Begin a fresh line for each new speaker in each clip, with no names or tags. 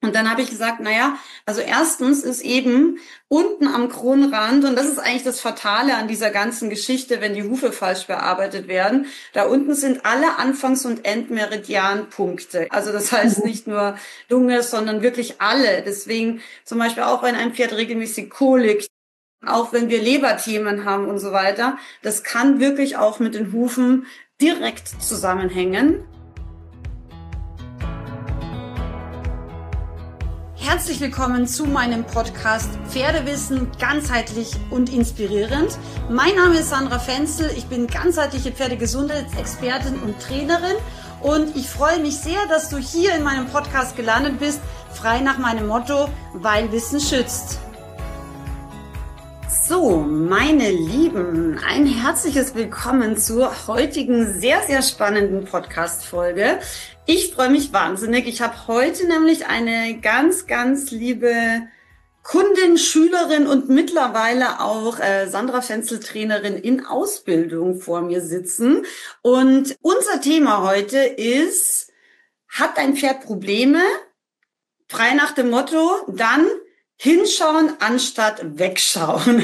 Und dann habe ich gesagt, naja, also erstens ist eben unten am Kronrand, und das ist eigentlich das Fatale an dieser ganzen Geschichte, wenn die Hufe falsch bearbeitet werden, da unten sind alle Anfangs- und Endmeridianpunkte. Also das heißt
Mhm.
nicht nur Lunge, sondern wirklich alle. Deswegen zum Beispiel auch, wenn ein Pferd regelmäßig Kolik, auch wenn wir Leberthemen haben und so weiter, das kann wirklich auch mit den Hufen direkt zusammenhängen. Herzlich willkommen zu meinem Podcast Pferdewissen ganzheitlich und inspirierend. Mein Name ist Sandra Fenzel, ich bin ganzheitliche Pferdegesundheitsexpertin und Trainerin und ich freue mich sehr, dass du hier in meinem Podcast gelandet bist, frei nach meinem Motto, weil Wissen schützt. So, meine Lieben, ein herzliches Willkommen zur heutigen sehr, sehr spannenden Podcast-Folge. Ich freue mich wahnsinnig. Ich habe heute nämlich eine ganz, ganz liebe Kundin, Schülerin und mittlerweile auch Sandra Fenzel, Trainerin in Ausbildung vor mir sitzen. Und unser Thema heute ist, hat dein Pferd Probleme? Frei nach dem Motto, dann hinschauen anstatt wegschauen.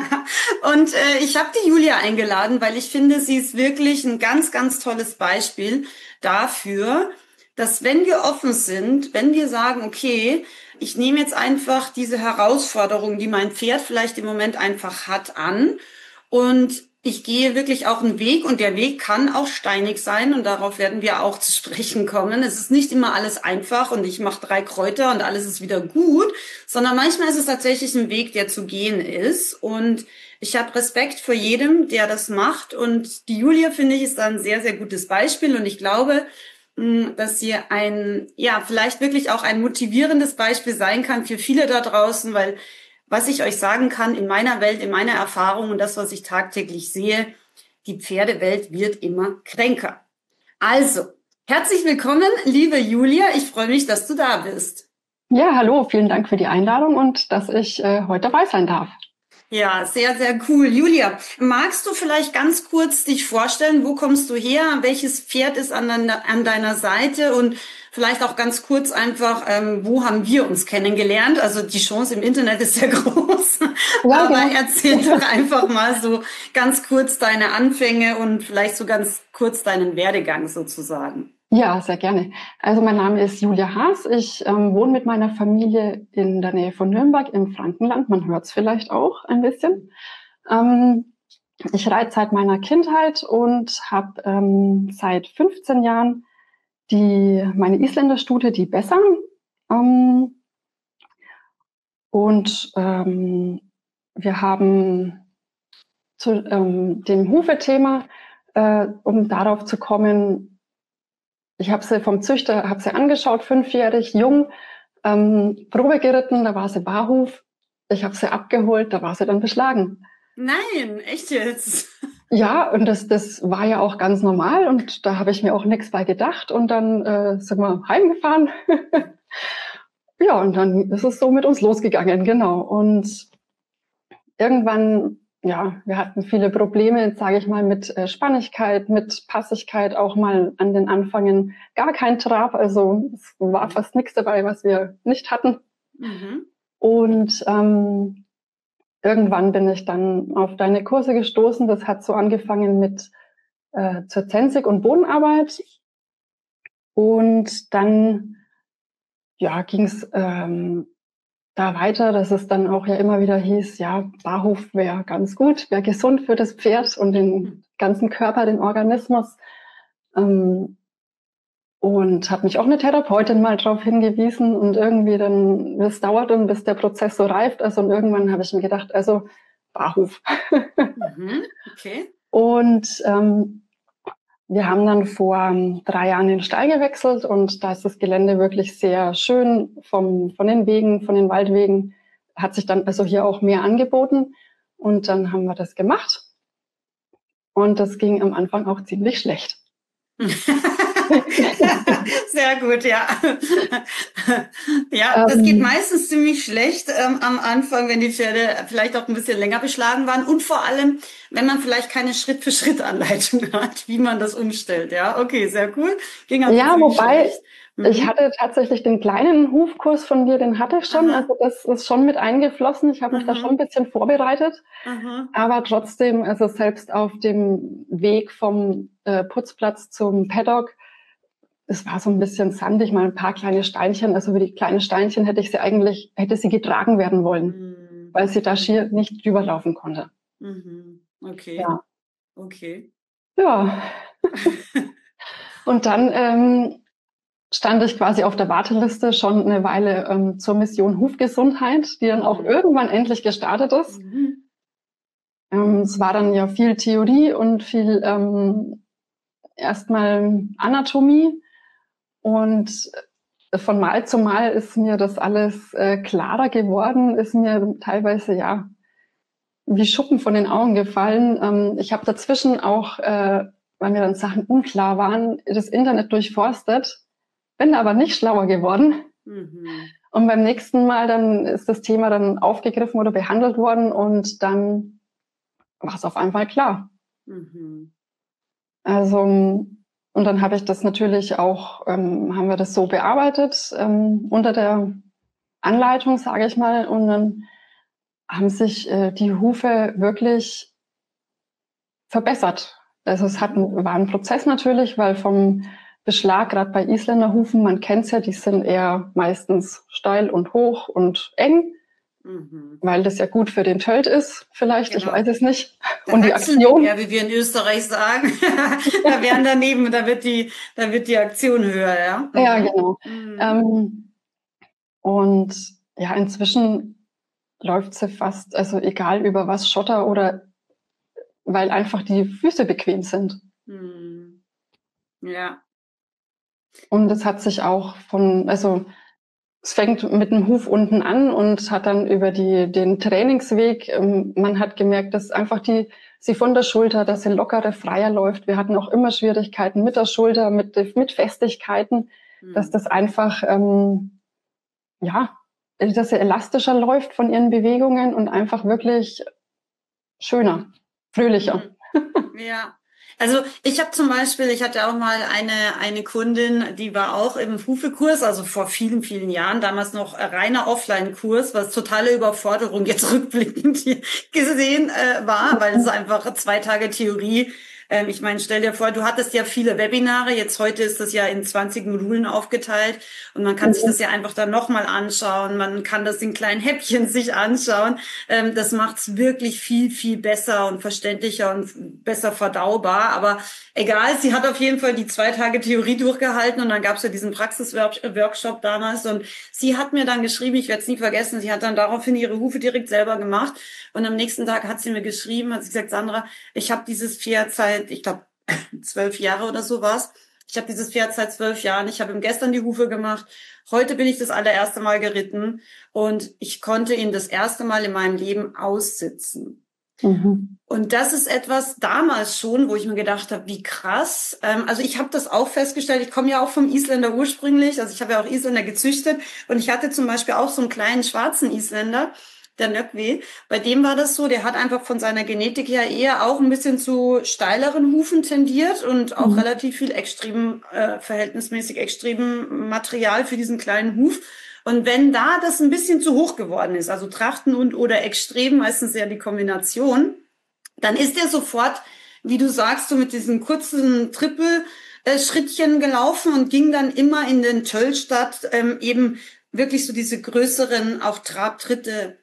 Und ich habe die Julia eingeladen, weil ich finde, sie ist wirklich ein ganz, ganz tolles Beispiel dafür, dass wenn wir offen sind, wenn wir sagen, okay, ich nehme jetzt einfach diese Herausforderung, die mein Pferd vielleicht im Moment einfach hat, an und ich gehe wirklich auch einen Weg und der Weg kann auch steinig sein und darauf werden wir auch zu sprechen kommen. Es ist nicht immer alles einfach und ich mache 3 Kräuter und alles ist wieder gut, sondern manchmal ist es tatsächlich ein Weg, der zu gehen ist und ich habe Respekt vor jedem, der das macht und die Julia, finde ich, ist da ein sehr, sehr gutes Beispiel und ich glaube, dass sie vielleicht wirklich auch ein motivierendes Beispiel sein kann für viele da draußen, weil was ich euch sagen kann, in meiner Welt, in meiner Erfahrung und das, was ich tagtäglich sehe, die Pferdewelt wird immer kränker. Also, herzlich willkommen, liebe Julia. Ich freue mich, dass du da bist.
Ja, hallo, vielen Dank für die Einladung und dass ich heute dabei sein darf.
Ja, sehr, sehr cool. Julia, magst du vielleicht ganz kurz dich vorstellen, wo kommst du her? Welches Pferd ist an deiner Seite? Und vielleicht auch ganz kurz einfach, wo haben wir uns kennengelernt? Also die Chance im Internet ist sehr groß.
Ja,
Aber
genau.
erzähl doch einfach mal so ganz kurz deine Anfänge und vielleicht so ganz kurz deinen Werdegang sozusagen.
Ja, sehr gerne. Also mein Name ist Julia Haas. Ich wohne mit meiner Familie in der Nähe von Nürnberg im Frankenland. Man hört es vielleicht auch ein bisschen. Ich reite seit meiner Kindheit und habe seit 15 Jahren meine Isländerstute, die Bessa. Wir haben zu dem Hufe-Thema, um darauf zu kommen, ich habe sie vom Züchter, habe sie angeschaut, 5-jährig, jung, Probe geritten, da war sie Barhuf. Ich habe sie abgeholt, da war sie dann beschlagen.
Nein, echt jetzt?
Ja, und das war ja auch ganz normal und da habe ich mir auch nichts bei gedacht und dann sind wir heimgefahren. Ja, und dann ist es so mit uns losgegangen, genau. Und irgendwann, ja, wir hatten viele Probleme, sage ich mal, mit Spannigkeit, mit Passigkeit, auch mal an den Anfängen gar kein Trab. Also es war fast nichts dabei, was wir nicht hatten.
Mhm.
Und irgendwann bin ich dann auf deine Kurse gestoßen. Das hat so angefangen mit Zensik und Bodenarbeit. Und dann ja, ging es da weiter, dass es dann auch ja immer wieder hieß, ja, Barhof wäre ganz gut, wäre gesund für das Pferd und den ganzen Körper, den Organismus. Und hat mich auch eine Therapeutin mal darauf hingewiesen und irgendwie dann, es dauert dann, bis der Prozess so reift. Also und irgendwann habe ich mir gedacht, also Barhof.
Mhm. Okay.
Und wir haben dann vor 3 Jahren den Stall gewechselt und da ist das Gelände wirklich sehr schön von den Wegen, von den Waldwegen. Hat sich dann also hier auch mehr angeboten und dann haben wir das gemacht und das ging am Anfang auch ziemlich schlecht.
Sehr gut, ja. Ja, das geht meistens ziemlich schlecht am Anfang, wenn die Pferde vielleicht auch ein bisschen länger beschlagen waren und vor allem, wenn man vielleicht keine Schritt-für-Schritt-Anleitung hat, wie man das umstellt. Ja, okay, sehr cool. Ging also
Ja,
ziemlich
wobei
schlecht.
Ich hatte tatsächlich den kleinen Hufkurs von dir, den hatte ich schon.
Aha.
Also das ist schon mit eingeflossen. Ich habe mich da schon ein
Mhm.
bisschen vorbereitet.
Mhm.
Aber trotzdem, also selbst auf dem Weg vom Putzplatz zum Paddock, es war so ein bisschen sandig, mal ein paar kleine Steinchen. Also über die kleinen Steinchen hätte sie getragen werden wollen,
Mhm.
weil sie da
Mhm.
schier nicht drüber laufen konnte.
Mhm. Okay.
Ja.
Okay.
Ja. Und dann stand ich quasi auf der Warteliste schon eine Weile zur Mission Hufgesundheit, die dann auch
Mhm.
irgendwann endlich gestartet ist.
Mhm.
Es war dann ja viel Theorie und viel erstmal Anatomie. Und von Mal zu Mal ist mir das alles klarer geworden, ist mir teilweise ja wie Schuppen von den Augen gefallen. Ich habe dazwischen auch, weil mir dann Sachen unklar waren, das Internet durchforstet, bin aber nicht schlauer geworden.
Mhm.
Und beim nächsten Mal dann ist das Thema dann aufgegriffen oder behandelt worden und dann war es auf einmal klar.
Mhm.
Also, und dann habe ich das natürlich auch, haben wir das so bearbeitet, unter der Anleitung, sage ich mal, und dann haben sich die Hufe wirklich verbessert. Also war ein Prozess natürlich, weil vom Beschlag, gerade bei Isländerhufen, man kennt's ja, die sind eher meistens steil und hoch und eng,
Mhm.
weil das ja gut für den Tölt ist, vielleicht, ich
Genau.
weiß es nicht.
Da
Und die
haxeln die
Aktion,
mehr, wie wir in Österreich sagen. Da werden daneben, da wird die Aktion höher, ja.
ja
Mhm.
genau.
Mhm.
Ähm, und ja, inzwischen läuft sie fast, also egal über was, Schotter oder weil einfach die Füße bequem sind.
Mhm. Ja.
Und es hat sich auch also es fängt mit dem Huf unten an und hat dann über den Trainingsweg, man hat gemerkt, dass einfach sie von der Schulter, dass sie lockerer, freier läuft. Wir hatten auch immer Schwierigkeiten mit der Schulter, mit Festigkeiten, dass
Mhm.
das einfach, ja, dass sie elastischer läuft von ihren Bewegungen und einfach wirklich schöner, fröhlicher.
Mhm. Ja. Also ich habe zum Beispiel, ich hatte auch mal eine Kundin, die war auch im Hufekurs, also vor vielen, vielen Jahren, damals noch reiner Offline-Kurs, was totale Überforderung jetzt rückblickend gesehen war, weil es einfach 2 Tage Theorie. Ich meine, stell dir vor, du hattest ja viele Webinare, jetzt heute ist das ja in 20 Modulen aufgeteilt und man kann sich das ja einfach dann nochmal anschauen, man kann das in kleinen Häppchen sich anschauen. Das macht es wirklich viel, viel besser und verständlicher und besser verdaubar. Aber egal, sie hat auf jeden Fall die 2 Tage Theorie durchgehalten und dann gab es ja diesen Praxisworkshop damals und sie hat mir dann geschrieben, ich werde es nie vergessen, sie hat dann daraufhin ihre Hufe direkt selber gemacht und am nächsten Tag hat sie mir geschrieben, hat sie gesagt, Sandra, ich habe dieses Pferd seit, ich glaube, 12 Jahre oder so war's. Ich habe dieses Pferd seit 12 Jahren. Ich habe ihm gestern die Hufe gemacht. Heute bin ich das allererste Mal geritten und ich konnte ihn das erste Mal in meinem Leben aussitzen.
Mhm.
Und das ist etwas damals schon, wo ich mir gedacht habe, wie krass. Also ich habe das auch festgestellt. Ich komme ja auch vom Isländer ursprünglich. Also ich habe ja auch Isländer gezüchtet. Und ich hatte zum Beispiel auch so einen kleinen schwarzen Isländer, der Nöckwi. Bei dem war das so, der hat einfach von seiner Genetik her eher auch ein bisschen zu steileren Hufen tendiert und auch
Mhm.
relativ viel verhältnismäßig extrem Material für diesen kleinen Huf. Und wenn da das ein bisschen zu hoch geworden ist, also Trachten und oder extrem, meistens ja die Kombination, dann ist er sofort, wie du sagst, so mit diesen kurzen Trippelschrittchen gelaufen und ging dann immer in den Töllstadt eben wirklich so diese größeren auch Trabtritte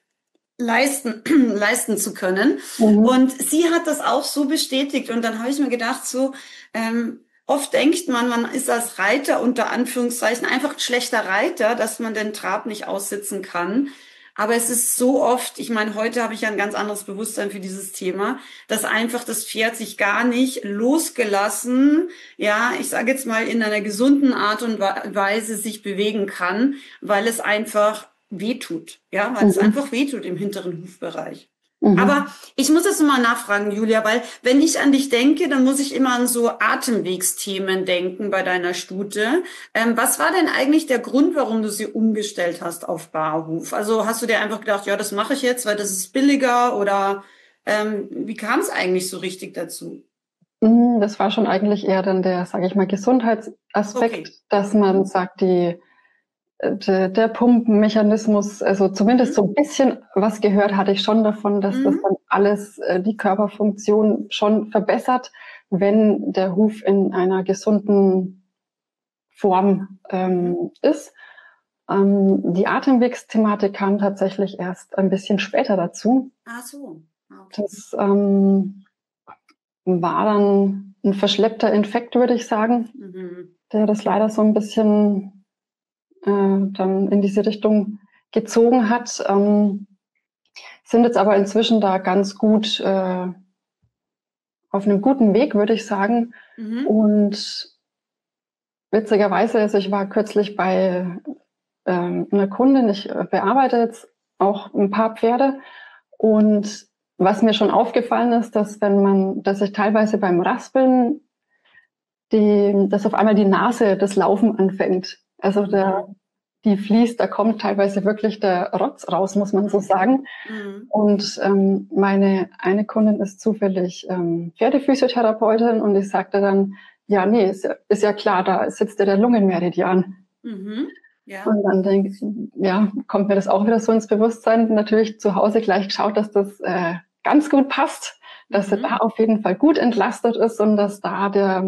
leisten zu können.
Mhm.
Und sie hat das auch so bestätigt. Und dann habe ich mir gedacht, so, oft denkt man ist als Reiter unter Anführungszeichen einfach ein schlechter Reiter, dass man den Trab nicht aussitzen kann. Aber es ist so oft, ich meine, heute habe ich ja ein ganz anderes Bewusstsein für dieses Thema, dass einfach das Pferd sich gar nicht losgelassen, ja, ich sage jetzt mal in einer gesunden Art und Weise sich bewegen kann, weil es einfach wehtut, ja, weil es
Mhm.
einfach wehtut im hinteren Hufbereich. Aber
Mhm.
ich muss jetzt mal nachfragen, Julia, weil wenn ich an dich denke, dann muss ich immer an so Atemwegsthemen denken bei deiner Stute. Was war denn eigentlich der Grund, warum du sie umgestellt hast auf Barhuf? Also hast du dir einfach gedacht, ja, das mache ich jetzt, weil das ist billiger oder wie kam es eigentlich so richtig dazu?
Das war schon eigentlich eher dann der, sage ich mal, Gesundheitsaspekt, dass man sagt, der Pumpenmechanismus, also zumindest so ein bisschen was gehört hatte ich schon davon, dass das dann alles die Körperfunktion schon verbessert, wenn der Huf in einer gesunden Form ist. Die Atemwegsthematik kam tatsächlich erst ein bisschen später dazu.
Ach so. Okay.
Das war dann ein verschleppter Infekt, würde ich sagen, der das leider so ein bisschen dann in diese Richtung gezogen hat. Sind jetzt aber inzwischen da ganz gut auf einem guten Weg, würde ich sagen. Und witzigerweise, also ich war kürzlich bei einer Kundin, ich bearbeite jetzt auch ein paar Pferde, und was mir schon aufgefallen ist, dass ich teilweise beim Raspeln dass auf einmal die Nase das Laufen anfängt. Also die fließt, da kommt teilweise wirklich der Rotz raus, muss man so sagen. Und meine eine Kundin ist zufällig Pferdephysiotherapeutin, und ich sagte dann, ja, nee, ist ja klar, da sitzt ja der Lungenmeridian. Ja. Und dann kommt mir das auch wieder so ins Bewusstsein. Natürlich zu Hause gleich geschaut, dass das ganz gut passt, dass er da auf jeden Fall gut entlastet ist und dass da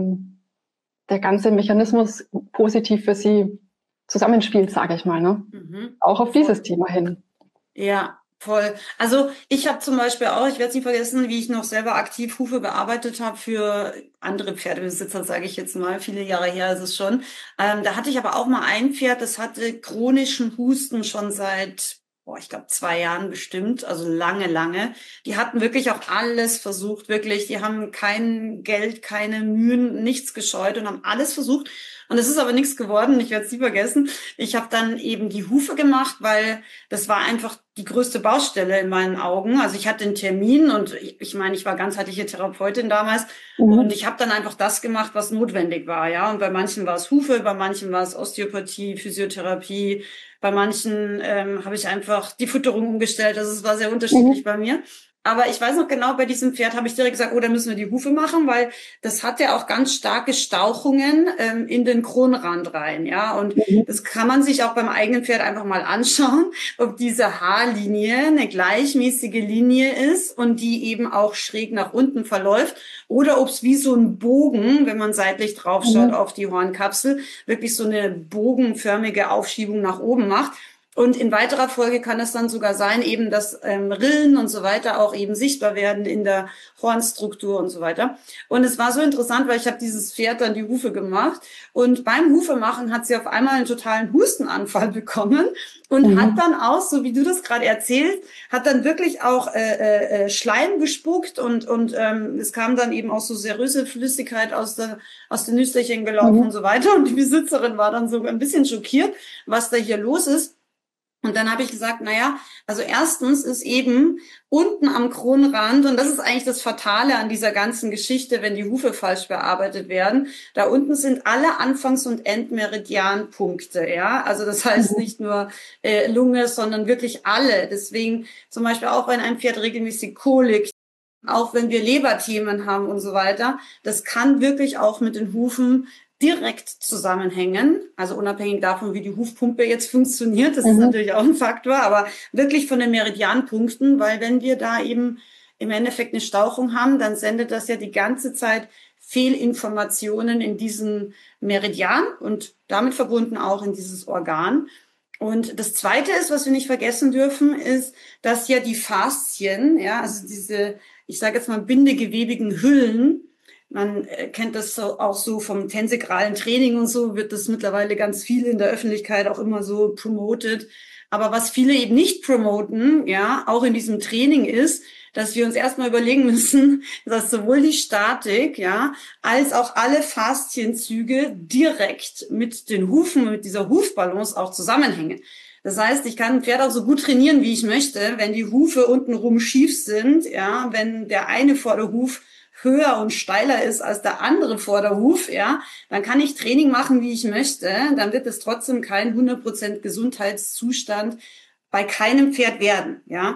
der ganze Mechanismus positiv für sie zusammenspielt, sage ich mal, ne? Auch auf dieses Thema hin.
Ja, voll. Also ich habe zum Beispiel auch, ich werde es nie vergessen, wie ich noch selber aktiv Hufe bearbeitet habe für andere Pferdebesitzer, sage ich jetzt mal, viele Jahre her ist es schon. Da hatte ich aber auch mal ein Pferd, das hatte chronischen Husten schon seit, ich glaube 2 Jahren bestimmt, also lange, lange. Die hatten wirklich auch alles versucht, wirklich. Die haben kein Geld, keine Mühen, nichts gescheut und haben alles versucht. Und es ist aber nichts geworden, ich werde es nie vergessen. Ich habe dann eben die Hufe gemacht, weil das war einfach die größte Baustelle in meinen Augen. Also ich hatte einen Termin und ich meine, ich war ganzheitliche Therapeutin damals und ich habe dann einfach das gemacht, was notwendig war, ja. Und bei manchen war es Hufe, bei manchen war es Osteopathie, Physiotherapie, bei manchen habe ich einfach die Futterung umgestellt. Also es war sehr unterschiedlich bei mir. Aber ich weiß noch genau, bei diesem Pferd habe ich direkt gesagt, da müssen wir die Hufe machen, weil das hat ja auch ganz starke Stauchungen in den Kronrand rein, ja. Und das kann man sich auch beim eigenen Pferd einfach mal anschauen, ob diese Haarlinie eine gleichmäßige Linie ist und die eben auch schräg nach unten verläuft oder ob es wie so ein Bogen, wenn man seitlich drauf schaut auf die Hornkapsel, wirklich so eine bogenförmige Aufschiebung nach oben macht. Und in weiterer Folge kann es dann sogar sein, eben, dass Rillen und so weiter auch eben sichtbar werden in der Hornstruktur und so weiter. Und es war so interessant, weil ich habe dieses Pferd dann die Hufe gemacht und beim Hufemachen hat sie auf einmal einen totalen Hustenanfall bekommen und hat dann auch, so wie du das gerade erzählst, hat dann wirklich auch Schleim gespuckt und es kam dann eben auch so seröse Flüssigkeit aus den Nüsterchen gelaufen und so weiter. Und die Besitzerin war dann so ein bisschen schockiert, was da hier los ist. Und dann habe ich gesagt, also erstens ist eben unten am Kronrand, und das ist eigentlich das Fatale an dieser ganzen Geschichte, wenn die Hufe falsch bearbeitet werden, da unten sind alle Anfangs- und Endmeridianpunkte, ja. Also das heißt nicht nur Lunge, sondern wirklich alle. Deswegen zum Beispiel auch, wenn ein Pferd regelmäßig Kolik, auch wenn wir Leberthemen haben und so weiter, das kann wirklich auch mit den Hufen direkt zusammenhängen, also unabhängig davon, wie die Hufpumpe jetzt funktioniert, das ist natürlich auch ein Faktor, aber wirklich von den Meridianpunkten, weil wenn wir da eben im Endeffekt eine Stauchung haben, dann sendet das ja die ganze Zeit Fehlinformationen in diesen Meridian und damit verbunden auch in dieses Organ. Und das Zweite ist, was wir nicht vergessen dürfen, ist, dass ja die Faszien, ja, also diese, ich sage jetzt mal bindegewebigen Hüllen, man kennt das auch so vom tensegralen Training und so, wird das mittlerweile ganz viel in der Öffentlichkeit auch immer so promoted. Aber was viele eben nicht promoten, ja, auch in diesem Training ist, dass wir uns erstmal überlegen müssen, dass sowohl die Statik, ja, als auch alle Faszienzüge direkt mit den Hufen, mit dieser Hufbalance auch zusammenhängen. Das heißt, ich kann ein Pferd auch so gut trainieren, wie ich möchte, wenn die Hufe untenrum schief sind, ja, wenn der eine Vorderhuf höher und steiler ist als der andere Vorderhuf, ja, dann kann ich Training machen, wie ich möchte, dann wird es trotzdem kein 100% Gesundheitszustand bei keinem Pferd werden, ja.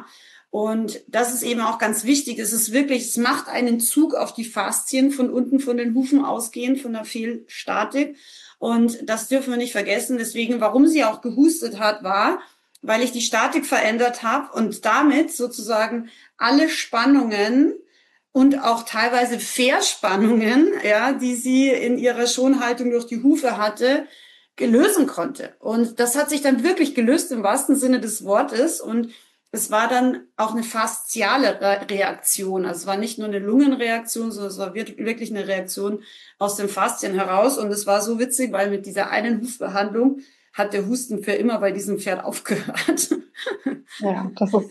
Und das ist eben auch ganz wichtig. Es macht einen Zug auf die Faszien von unten von den Hufen ausgehend, von der Fehlstatik. Und das dürfen wir nicht vergessen. Deswegen, warum sie auch gehustet hat, war, weil ich die Statik verändert habe und damit sozusagen alle Spannungen und auch teilweise Verspannungen, ja, die sie in ihrer Schonhaltung durch die Hufe hatte, lösen konnte. Und das hat sich dann wirklich gelöst im wahrsten Sinne des Wortes. Und es war dann auch eine fasziale Reaktion. Also es war nicht nur eine Lungenreaktion, sondern es war wirklich eine Reaktion aus den Faszien heraus. Und es war so witzig, weil mit dieser einen Hufbehandlung hat der Husten für immer bei diesem Pferd aufgehört.
Ja, das ist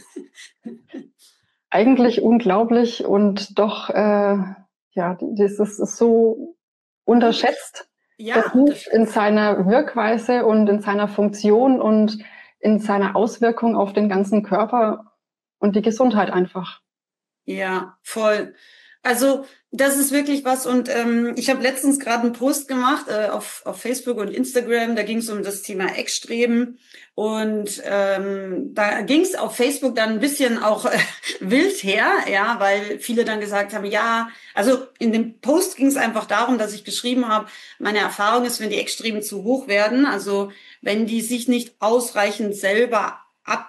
eigentlich unglaublich und doch, das ist so unterschätzt, der Huf in seiner Wirkweise und in seiner Funktion und in seiner Auswirkung auf den ganzen Körper und die Gesundheit einfach.
Ja, voll. Also das ist wirklich was und ich habe letztens gerade einen Post gemacht auf Facebook und Instagram, da ging es um das Thema Eckstreben und da ging es auf Facebook dann ein bisschen auch wild her, ja, weil viele dann gesagt haben, ja, also in dem Post ging es einfach darum, dass ich geschrieben habe, meine Erfahrung ist, wenn die Eckstreben zu hoch werden, also wenn die sich nicht ausreichend selber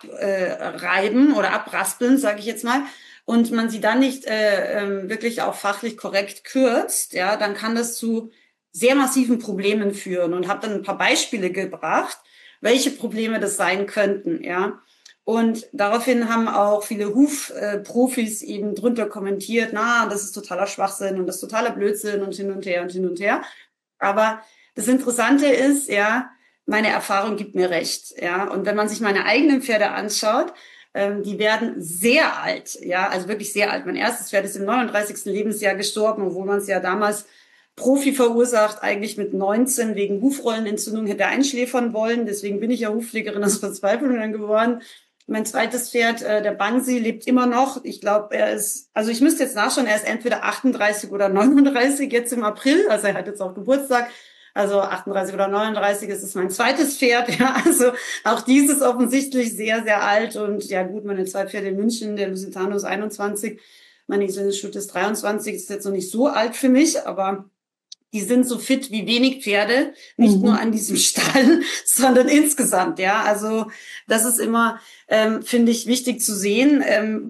abreiben oder abraspeln, sage ich jetzt mal, und man sie dann nicht wirklich auch fachlich korrekt kürzt, ja, dann kann das zu sehr massiven Problemen führen und habe dann ein paar Beispiele gebracht, welche Probleme das sein könnten, ja. Und daraufhin haben auch viele Hufprofis eben drunter kommentiert, das ist totaler Schwachsinn und das ist totaler Blödsinn und hin und her und hin und her. Aber das Interessante ist, ja, meine Erfahrung gibt mir recht, ja. Und wenn man sich meine eigenen Pferde anschaut, die werden sehr alt, ja, also wirklich sehr alt. Mein erstes Pferd ist im 39. Lebensjahr gestorben, obwohl man es ja damals Profi verursacht, eigentlich mit 19 wegen Hufrollenentzündung hätte einschläfern wollen. Deswegen bin ich ja Hufpflegerin aus Verzweiflung dann geworden. Mein zweites Pferd, der Bangsi, lebt immer noch. Ich glaube, also ich müsste jetzt nachschauen, er ist entweder 38 oder 39 jetzt im April. Also er hat jetzt auch Geburtstag. Also 38 oder 39 ist es mein zweites Pferd. Ja, also auch dieses offensichtlich sehr, sehr alt. Und ja gut, meine zwei Pferde in München, der Lusitano ist 21, meine Isländische Stute ist 23, ist jetzt noch nicht so alt für mich, aber die sind so fit wie wenig Pferde, nicht nur an diesem Stall, sondern insgesamt. Ja, also das ist immer, finde ich, wichtig zu sehen,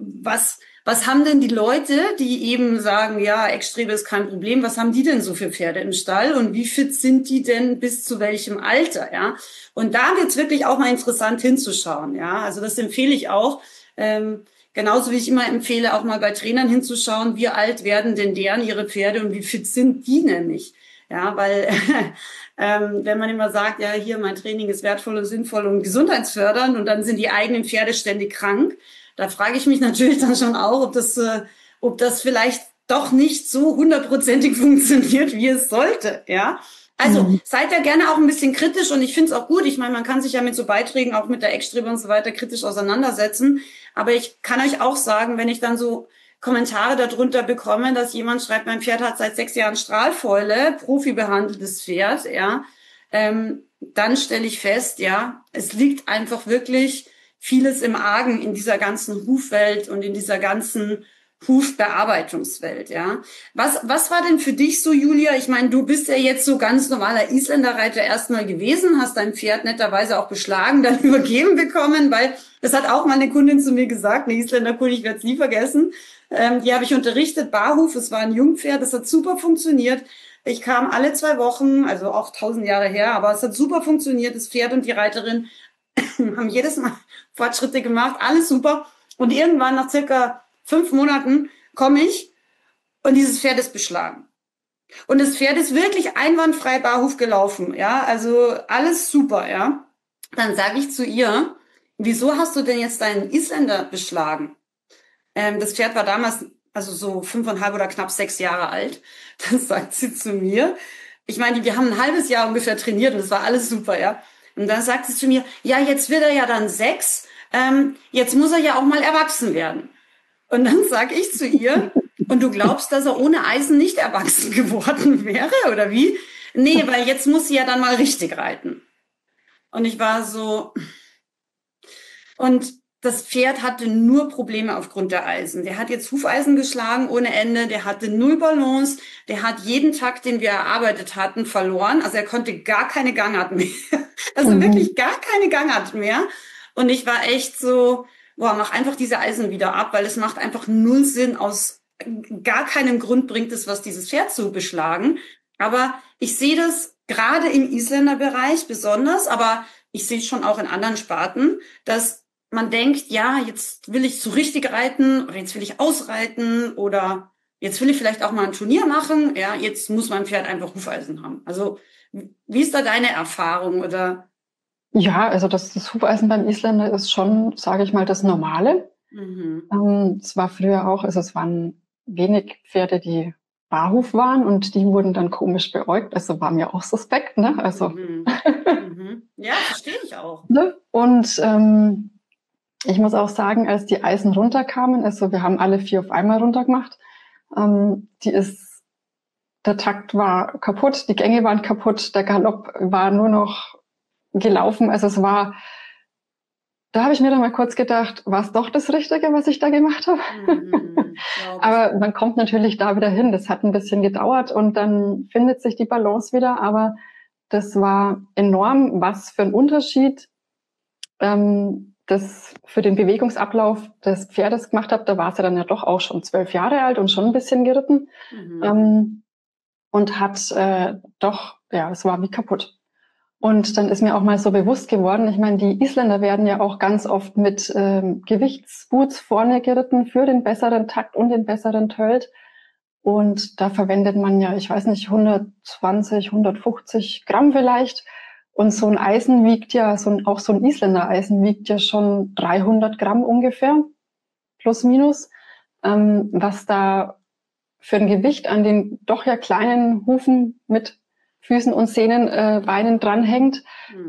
was haben denn die Leute, die eben sagen, ja, Eckstrebe ist kein Problem, was haben die denn so für Pferde im Stall und wie fit sind die denn bis zu welchem Alter, ja? Und da wird's wirklich auch mal interessant hinzuschauen, ja? Also das empfehle ich auch, genauso wie ich immer empfehle, auch mal bei Trainern hinzuschauen, wie alt werden denn deren ihre Pferde und wie fit sind die nämlich, ja? Weil wenn man immer sagt, ja, hier mein Training ist wertvoll und sinnvoll und gesundheitsfördernd und dann sind die eigenen Pferde ständig krank, da frage ich mich natürlich dann schon auch, ob das vielleicht doch nicht so 100%ig funktioniert, wie es sollte, ja. Also seid da gerne auch ein bisschen kritisch und ich finde es auch gut. Ich meine, man kann sich ja mit so Beiträgen auch mit der Eckstrebe und so weiter kritisch auseinandersetzen. Aber ich kann euch auch sagen, wenn ich dann so Kommentare darunter bekomme, dass jemand schreibt, mein Pferd hat seit 6 Jahren Strahlfäule, Profi behandeltes Pferd, ja, dann stelle ich fest, ja, es liegt einfach wirklich vieles im Argen in dieser ganzen Hufwelt und in dieser ganzen Hufbearbeitungswelt, ja. Was war denn für dich so, Julia? Ich meine, du bist ja jetzt so ganz normaler Isländerreiter erstmal gewesen, hast dein Pferd netterweise auch beschlagen, dann übergeben bekommen, weil das hat auch mal eine Kundin zu mir gesagt, eine Isländerkundin, ich werde es nie vergessen. Die habe ich unterrichtet, Barhuf, es war ein Jungpferd, das hat super funktioniert. Ich kam alle 2 Wochen, also auch 1000 Jahre her, aber es hat super funktioniert. Das Pferd und die Reiterin haben jedes Mal Fortschritte gemacht, alles super. Und irgendwann nach circa 5 Monaten komme ich und dieses Pferd ist beschlagen. Und das Pferd ist wirklich einwandfrei Barhof gelaufen, ja, also alles super, ja. Dann sage ich zu ihr, wieso hast du denn jetzt deinen Isländer beschlagen? Das Pferd war damals also so 5,5 oder knapp 6 Jahre alt. Dann sagt sie zu mir, ich meine, wir haben ein halbes Jahr ungefähr trainiert und das war alles super, ja. Und dann sagt sie zu mir, ja, jetzt wird er ja dann 6, jetzt muss er ja auch mal erwachsen werden. Und dann sage ich zu ihr, und du glaubst, dass er ohne Eisen nicht erwachsen geworden wäre, oder wie? Nee, weil jetzt muss sie ja dann mal richtig reiten. Und ich war so, und das Pferd hatte nur Probleme aufgrund der Eisen. Der hat jetzt Hufeisen geschlagen ohne Ende, der hatte null Balance, der hat jeden Takt, den wir erarbeitet hatten, verloren. Also er konnte gar keine Gangart mehr. Also wirklich gar keine Gangart mehr. Und ich war echt so, boah, mach einfach diese Eisen wieder ab, weil es macht einfach null Sinn. Aus gar keinem Grund bringt es was, dieses Pferd zu beschlagen. Aber ich sehe das gerade im Isländerbereich besonders, aber ich sehe es schon auch in anderen Sparten, dass man denkt, ja, jetzt will ich so richtig reiten oder jetzt will ich ausreiten oder jetzt will ich vielleicht auch mal ein Turnier machen. Ja, jetzt muss mein Pferd einfach Hufeisen haben. Also wie ist da deine Erfahrung oder?
Ja, also das Hufeisen beim Isländer ist schon, sage ich mal, das Normale. Es war früher auch, also es waren wenig Pferde, die Barhuf waren und die wurden dann komisch beäugt. Also war mir auch suspekt, ne? Also
Ja, verstehe ich auch.
ne? Und ich muss auch sagen, als die Eisen runterkamen, also wir haben alle 4 auf einmal runtergemacht, der Takt war kaputt, die Gänge waren kaputt, der Galopp war nur noch gelaufen. Also da habe ich mir dann mal kurz gedacht, war es doch das Richtige, was ich da gemacht habe? Aber man kommt natürlich da wieder hin. Das hat ein bisschen gedauert und dann findet sich die Balance wieder. Aber das war enorm, was für ein Unterschied das für den Bewegungsablauf des Pferdes gemacht habe. Da war es ja dann ja doch auch schon 12 Jahre alt und schon ein bisschen geritten. Und hat es war wie kaputt. Und dann ist mir auch mal so bewusst geworden, ich meine, die Isländer werden ja auch ganz oft mit Gewichtsboots vorne geritten für den besseren Takt und den besseren Tölt. Und da verwendet man ja, ich weiß nicht, 120, 150 Gramm vielleicht. Und so ein Eisen wiegt ja, auch so ein Isländer-Eisen wiegt ja schon 300 Gramm ungefähr, plus minus, was da für ein Gewicht an den doch ja kleinen Hufen mit Füßen und Sehnen, Beinen dranhängt.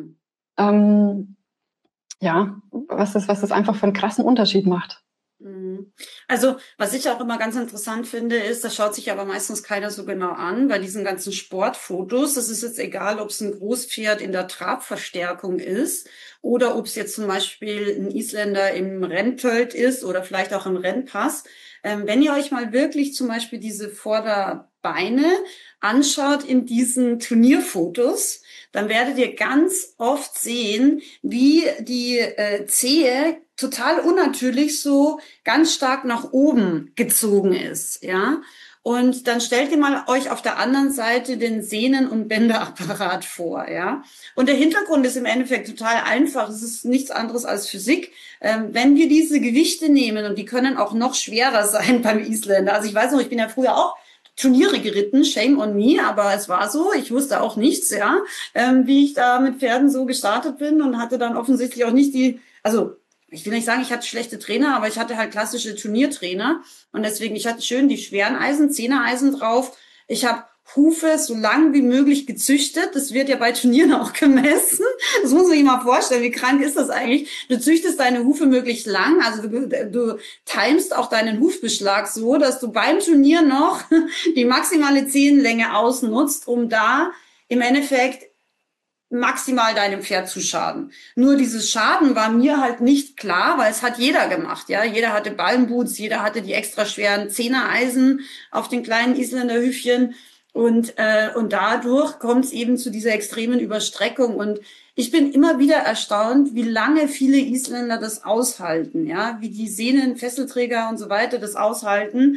Was das einfach für einen krassen Unterschied macht.
Also, was ich auch immer ganz interessant finde, ist, das schaut sich aber meistens keiner so genau an, bei diesen ganzen Sportfotos. Das ist jetzt egal, ob es ein Großpferd in der Trabverstärkung ist oder ob es jetzt zum Beispiel ein Isländer im Renntölt ist oder vielleicht auch im Rennpass. Wenn ihr euch mal wirklich zum Beispiel diese Vorderbeine anschaut in diesen Turnierfotos, dann werdet ihr ganz oft sehen, wie die Zehe total unnatürlich so ganz stark nach oben gezogen ist, ja. Und dann stellt ihr mal euch auf der anderen Seite den Sehnen- und Bänderapparat vor, ja. Und der Hintergrund ist im Endeffekt total einfach. Es ist nichts anderes als Physik. Wenn wir diese Gewichte nehmen, und die können auch noch schwerer sein beim Isländer. Also ich weiß noch, ich bin ja früher auch Turniere geritten, shame on me, aber es war so, ich wusste auch nichts, ja, wie ich da mit Pferden so gestartet bin und hatte dann offensichtlich auch nicht ich will nicht sagen, ich hatte schlechte Trainer, aber ich hatte halt klassische Turniertrainer und deswegen, ich hatte schön die schweren Eisen, Zehnereisen drauf. Ich habe Hufe so lang wie möglich gezüchtet. Das wird ja bei Turnieren auch gemessen. Das muss man sich mal vorstellen. Wie krank ist das eigentlich? Du züchtest deine Hufe möglichst lang. Also du timest auch deinen Hufbeschlag so, dass du beim Turnier noch die maximale Zehenlänge ausnutzt, um da im Endeffekt maximal deinem Pferd zu schaden. Nur dieses Schaden war mir halt nicht klar, weil es hat jeder gemacht, ja. Jeder hatte Ballenboots, jeder hatte die extra schweren Zehnereisen auf den kleinen Isländerhüfchen und dadurch kommt es eben zu dieser extremen Überstreckung und ich bin immer wieder erstaunt, wie lange viele Isländer das aushalten, ja, wie die Sehnen, Fesselträger und so weiter das aushalten.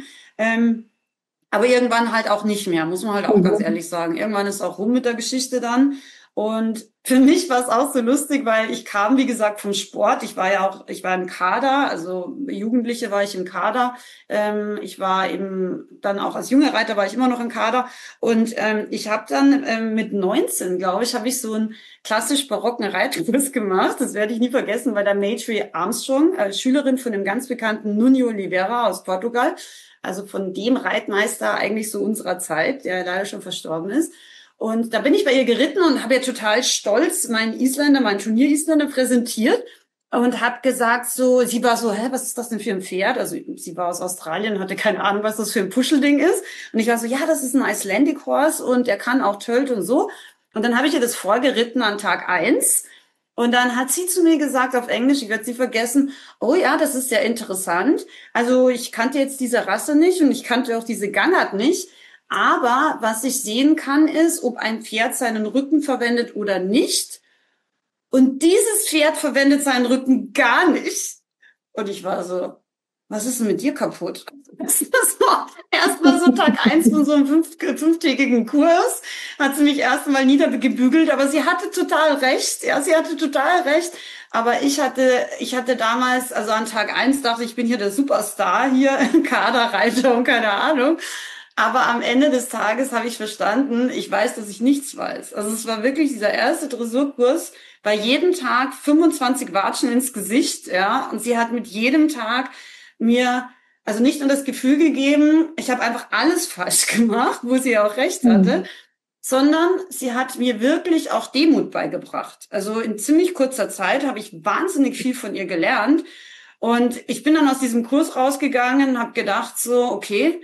Aber irgendwann halt auch nicht mehr, muss man halt auch ganz ehrlich sagen. Irgendwann ist auch rum mit der Geschichte dann. Und für mich war es auch so lustig, weil ich kam, wie gesagt, vom Sport. Ich war im Kader, also Jugendliche war ich im Kader. Ich war eben dann auch als junger Reiter war ich immer noch im Kader. Und ich habe dann mit 19, glaube ich, habe ich so einen klassisch barocken Reitkurs gemacht. Das werde ich nie vergessen, bei der Matri Armstrong, Schülerin von dem ganz bekannten Nuno Oliveira aus Portugal. Also von dem Reitmeister eigentlich so unserer Zeit, der leider schon verstorben ist. Und da bin ich bei ihr geritten und habe ihr total stolz meinen Turnier-Isländer präsentiert und habe gesagt so, sie war so, was ist das denn für ein Pferd? Also sie war aus Australien, hatte keine Ahnung, was das für ein Puschelding ist. Und ich war so, ja, das ist ein Icelandic Horse und der kann auch Tölt und so. Und dann habe ich ihr das vorgeritten an Tag 1. Und dann hat sie zu mir gesagt auf Englisch, ich werde sie vergessen, oh ja, das ist ja interessant. Also ich kannte jetzt diese Rasse nicht und ich kannte auch diese Gangart nicht. Aber was ich sehen kann, ist, ob ein Pferd seinen Rücken verwendet oder nicht. Und dieses Pferd verwendet seinen Rücken gar nicht. Und ich war so, was ist denn mit dir kaputt? Das war erstmal so Tag 1 von so einem fünftägigen Kurs, hat sie mich erstmal niedergebügelt, aber sie hatte total recht. Ja, sie hatte total recht. Aber ich hatte damals, also an Tag 1 dachte ich bin hier der Superstar, hier Kaderreiter und keine Ahnung. Aber am Ende des Tages habe ich verstanden, ich weiß, dass ich nichts weiß. Also es war wirklich dieser erste Dressurkurs, bei jedem Tag 25 Watschen ins Gesicht, ja. Und sie hat mit jedem Tag mir also nicht nur das Gefühl gegeben, ich habe einfach alles falsch gemacht, wo sie ja auch recht hatte, sondern sie hat mir wirklich auch Demut beigebracht. Also in ziemlich kurzer Zeit habe ich wahnsinnig viel von ihr gelernt. Und ich bin dann aus diesem Kurs rausgegangen, habe gedacht so, okay,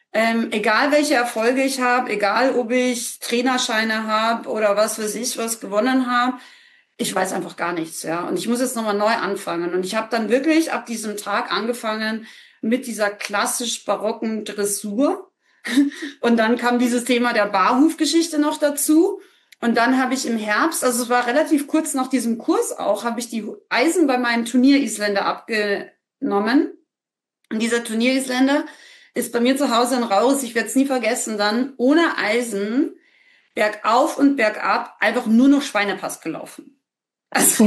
egal welche Erfolge ich habe, egal ob ich Trainerscheine habe oder was weiß ich, was gewonnen habe, ich weiß einfach gar nichts, ja. Und ich muss jetzt nochmal neu anfangen. Und ich habe dann wirklich ab diesem Tag angefangen mit dieser klassisch barocken Dressur. Und dann kam dieses Thema der Barhufgeschichte noch dazu. Und dann habe ich im Herbst, also es war relativ kurz nach diesem Kurs auch, habe ich die Eisen bei meinem Turnier-Isländer abgenommen. Und dieser Turnier-Isländer ist bei mir zu Hause in Raus, ich werde es nie vergessen, dann ohne Eisen bergauf und bergab einfach nur noch Schweinepass gelaufen. Also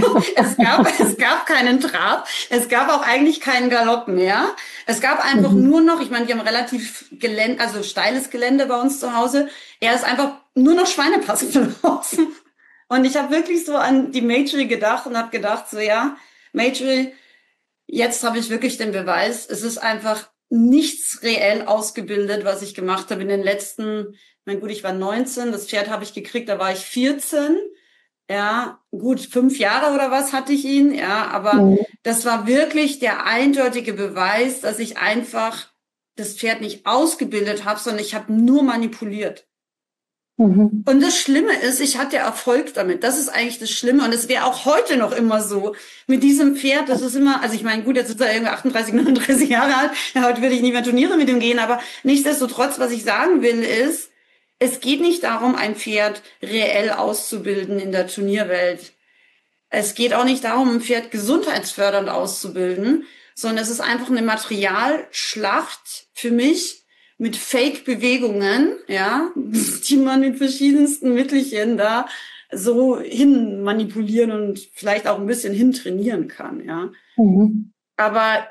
es gab keinen Trab, es gab auch eigentlich keinen Galopp mehr. Es gab einfach nur noch, ich meine, wir haben relativ also steiles Gelände bei uns zu Hause. Er ist einfach nur noch Schweinepass gelaufen. Und ich habe wirklich so an die Majorie gedacht und habe gedacht, so ja, Majorie, jetzt habe ich wirklich den Beweis, es ist einfach nichts reell ausgebildet, was ich gemacht habe in den letzten, ich meine, gut, ich war 19, das Pferd habe ich gekriegt, da war ich 14. Ja, gut, 5 Jahre oder was hatte ich ihn, ja, aber das war wirklich der eindeutige Beweis, dass ich einfach das Pferd nicht ausgebildet habe, sondern ich habe nur manipuliert. Und das Schlimme ist, ich hatte Erfolg damit. Das ist eigentlich das Schlimme. Und es wäre auch heute noch immer so. Mit diesem Pferd, das ist immer, also ich meine, gut, jetzt ist er irgendwie 38, 39 Jahre alt. Ja, heute würde ich nicht mehr Turniere mit ihm gehen. Aber nichtsdestotrotz, was ich sagen will, ist, es geht nicht darum, ein Pferd reell auszubilden in der Turnierwelt. Es geht auch nicht darum, ein Pferd gesundheitsfördernd auszubilden, sondern es ist einfach eine Materialschlacht für mich mit Fake-Bewegungen, ja, die man mit verschiedensten Mittelchen da so hin manipulieren und vielleicht auch ein bisschen hin trainieren kann, ja. Aber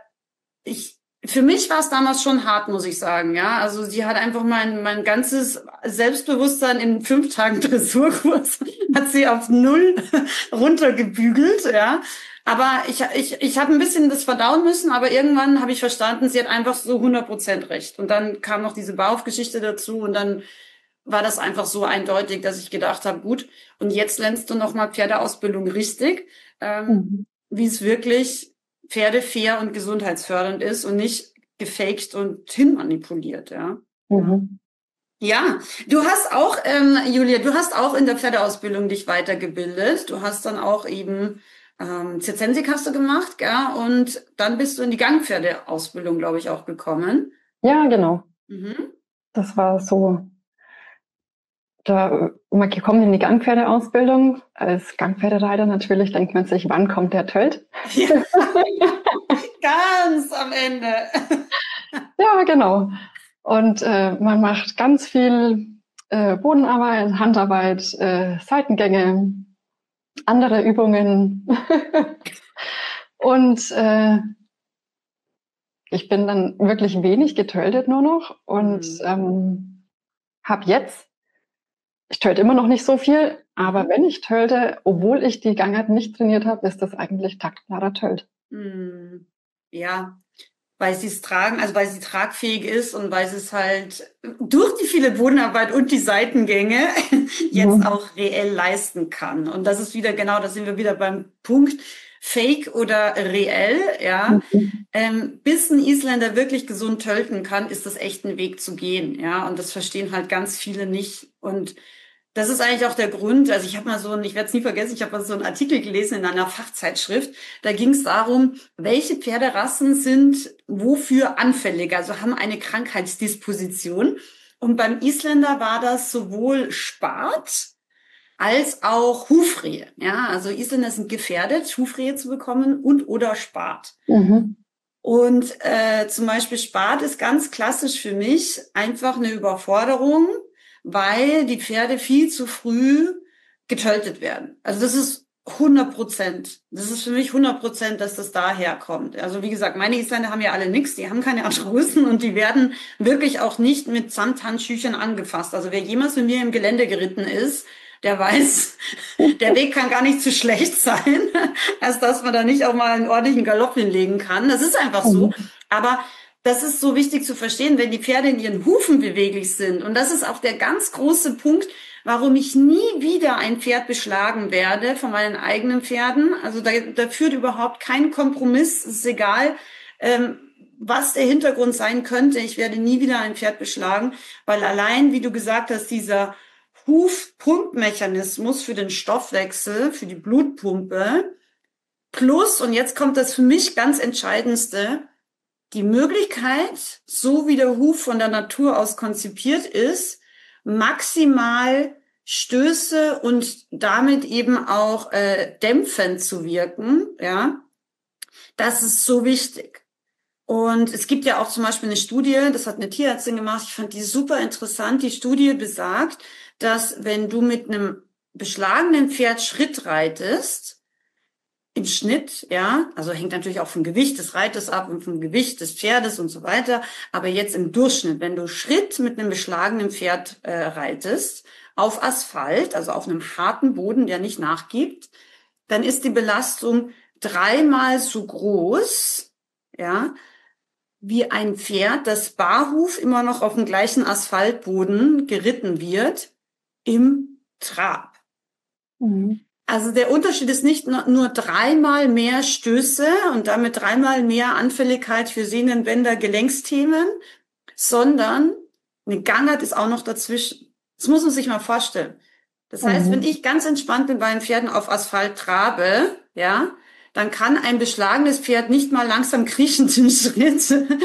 für mich war es damals schon hart, muss ich sagen, ja. Also sie hat einfach mein ganzes Selbstbewusstsein in 5 Tagen Dressurkurs hat sie auf 0 runtergebügelt, ja. Aber ich habe ein bisschen das verdauen müssen, aber irgendwann habe ich verstanden, sie hat einfach so 100% recht. Und dann kam noch diese Bauaufgeschichte dazu und dann war das einfach so eindeutig, dass ich gedacht habe, gut, und jetzt lernst du nochmal Pferdeausbildung richtig, wie es wirklich pferdefair und gesundheitsfördernd ist und nicht gefaked und hinmanipuliert, ja. Ja, du hast auch, Julia, du hast auch in der Pferdeausbildung dich weitergebildet. Du hast dann auch eben Zensik hast du gemacht, gell? Und dann bist du in die Gangpferdeausbildung, glaube ich, auch gekommen.
Ja, genau. Das war so, da man kommt in die Gangpferdeausbildung. Als Gangpferdereiter natürlich denkt man sich, wann kommt der Tölt?
Ja. Ganz am Ende.
Ja, genau. Und man macht ganz viel Bodenarbeit, Handarbeit, Seitengänge, andere Übungen. Und ich bin dann wirklich wenig getöltet nur noch und habe jetzt, ich tölte immer noch nicht so viel, aber wenn ich tölte, obwohl ich die Gangart nicht trainiert habe, ist das eigentlich taktklarer Tölt.
Ja, weil sie es tragen, also weil sie tragfähig ist und weil sie es halt durch die viele Bodenarbeit und die Seitengänge jetzt auch reell leisten kann. Und das ist wieder genau, da sind wir wieder beim Punkt Fake oder reell, ja. Bis ein Isländer wirklich gesund tölten kann, ist das echt ein Weg zu gehen, ja. Und das verstehen halt ganz viele nicht. Und Das ist eigentlich auch der Grund. Also ich habe mal ich werde es nie vergessen, ich habe mal so einen Artikel gelesen in einer Fachzeitschrift. Da ging es darum, welche Pferderassen sind wofür anfällig, also haben eine Krankheitsdisposition. Und beim Isländer war das sowohl Spat als auch Hufrehe. Ja, also Isländer sind gefährdet, Hufrehe zu bekommen und oder Spat.
Mhm.
Und zum Beispiel Spat ist ganz klassisch für mich einfach eine Überforderung, weil die Pferde viel zu früh getötet werden. Also das ist 100%. Das ist für mich 100%, dass das daher kommt. Also wie gesagt, meine Isländer haben ja alle nichts, die haben keine Arthrosen und die werden wirklich auch nicht mit Samthandschüchern angefasst. Also wer jemals mit mir im Gelände geritten ist, der weiß, der Weg kann gar nicht zu schlecht sein, als dass man da nicht auch mal einen ordentlichen Galopp hinlegen kann. Das ist einfach so.
Mhm.
Aber das ist so wichtig zu verstehen, wenn die Pferde in ihren Hufen beweglich sind. Und das ist auch der ganz große Punkt, warum ich nie wieder ein Pferd beschlagen werde von meinen eigenen Pferden. Also da führt überhaupt kein Kompromiss. Es ist egal, was der Hintergrund sein könnte. Ich werde nie wieder ein Pferd beschlagen, weil allein, wie du gesagt hast, dieser Hufpumpmechanismus für den Stoffwechsel, für die Blutpumpe, plus, und jetzt kommt das für mich ganz Entscheidendste, die Möglichkeit, so wie der Huf von der Natur aus konzipiert ist, maximal Stöße und damit eben auch dämpfend zu wirken, ja, das ist so wichtig. Und es gibt ja auch zum Beispiel eine Studie, das hat eine Tierärztin gemacht, ich fand die super interessant. Die Studie besagt, dass wenn du mit einem beschlagenen Pferd Schritt reitest, im Schnitt, ja, also hängt natürlich auch vom Gewicht des Reiters ab und vom Gewicht des Pferdes und so weiter, aber jetzt im Durchschnitt, wenn du Schritt mit einem beschlagenen Pferd reitest, auf Asphalt, also auf einem harten Boden, der nicht nachgibt, dann ist die Belastung 3-mal so groß, ja, wie ein Pferd, das barhuf immer noch auf dem gleichen Asphaltboden geritten wird, im Trab.
Mhm.
Also der Unterschied ist nicht nur 3-mal mehr Stöße und damit 3-mal mehr Anfälligkeit für Sehnenbänder, Gelenksthemen, sondern eine Gangart ist auch noch dazwischen. Das muss man sich mal vorstellen. Das heißt, wenn
Mhm.
ich ganz entspannt mit meinen Pferden auf Asphalt trabe, ja, dann kann ein beschlagenes Pferd nicht mal langsam kriechend im Schritt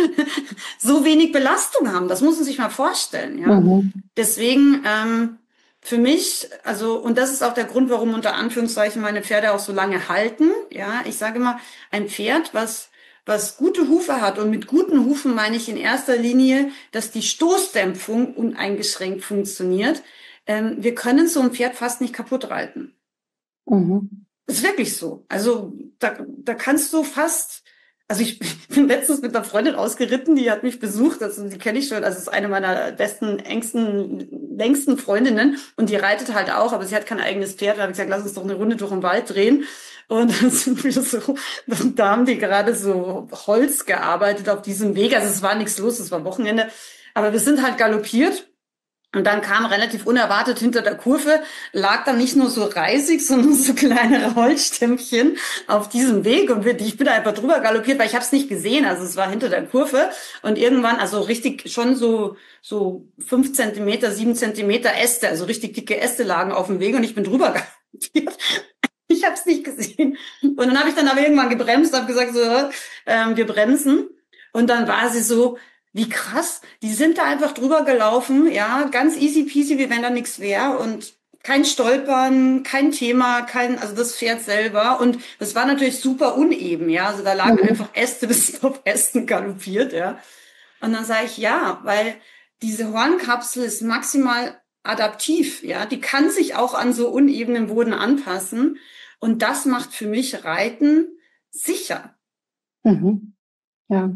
so wenig Belastung haben. Das muss man sich mal vorstellen, ja.
Mhm.
Deswegen, für mich, also, und das ist auch der Grund, warum unter Anführungszeichen meine Pferde auch so lange halten. Ja, ich sage immer, ein Pferd, was gute Hufe hat, und mit guten Hufen meine ich in erster Linie, dass die Stoßdämpfung uneingeschränkt funktioniert. Wir können so ein Pferd fast nicht kaputt reiten.
Mhm.
Ist wirklich so. Also da kannst du fast, also ich bin letztens mit einer Freundin ausgeritten, die hat mich besucht, also die kenne ich schon, also ist eine meiner besten, engsten, längsten Freundinnen und die reitet halt auch, aber sie hat kein eigenes Pferd. Da habe ich gesagt, lass uns doch eine Runde durch den Wald drehen. Und dann sind wir so, da haben die gerade so Holz gearbeitet auf diesem Weg. Also es war nichts los, es war Wochenende. Aber wir sind halt galoppiert. Und dann kam relativ unerwartet hinter der Kurve, lag dann nicht nur so Reisig, sondern so kleinere Holzstämmchen auf diesem Weg. Und ich bin einfach drüber galoppiert, weil ich habe es nicht gesehen. Also es war hinter der Kurve. Und irgendwann, also richtig schon so 5 Zentimeter, 7 Zentimeter Äste, also richtig dicke Äste lagen auf dem Weg. Und ich bin drüber galoppiert. Ich habe es nicht gesehen. Und dann habe ich dann aber irgendwann gebremst, habe gesagt, so, wir bremsen. Und dann war sie so, wie krass, die sind da einfach drüber gelaufen, ja, ganz easy peasy, wie wenn da nichts wäre und kein Stolpern, kein Thema, also das Pferd selber. Und das war natürlich super uneben, ja, also da lagen
Mhm.
einfach Äste, das ist auf Ästen galoppiert, ja. Und dann sage ich, ja, weil diese Hornkapsel ist maximal adaptiv, ja, die kann sich auch an so unebenen Boden anpassen. Und das macht für mich Reiten sicher.
Mhm. Ja.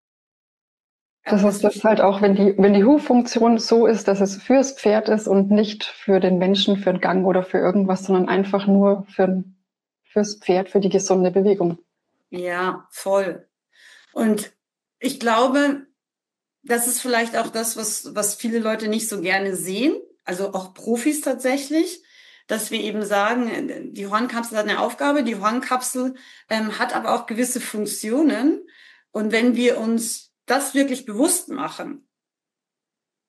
Das
Also
ist das halt auch, wenn die Huffunktion so ist, dass es fürs Pferd ist und nicht für den Menschen, für den Gang oder für irgendwas, sondern einfach nur fürs Pferd, für die gesunde Bewegung.
ja, voll. Und ich glaube, das ist vielleicht auch das, was viele Leute nicht so gerne sehen, also auch Profis tatsächlich, dass wir eben sagen, die Hornkapsel hat eine Aufgabe, die Hornkapsel hat aber auch gewisse Funktionen. Und wenn wir uns das wirklich bewusst machen,